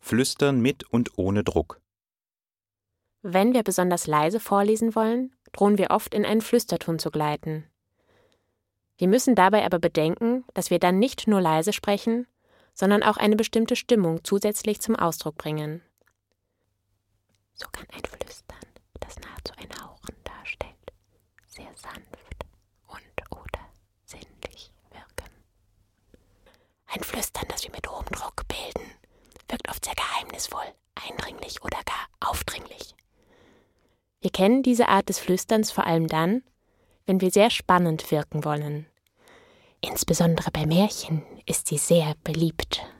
Flüstern mit und ohne Druck. Wenn wir besonders leise vorlesen wollen, drohen wir oft in einen Flüsterton zu gleiten. Wir müssen dabei aber bedenken, dass wir dann nicht nur leise sprechen, sondern auch eine bestimmte Stimmung zusätzlich zum Ausdruck bringen. So kann ein Flüstern, das nahezu ein Hauchen darstellt, sehr sanft und/oder sinnlich wirken. Ein Flüstern, das wir mit hohem Druck bilden, wirkt oft sehr geheimnisvoll, eindringlich oder gar aufdringlich. Wir kennen diese Art des Flüsterns vor allem dann, wenn wir sehr spannend wirken wollen. Insbesondere bei Märchen ist sie sehr beliebt.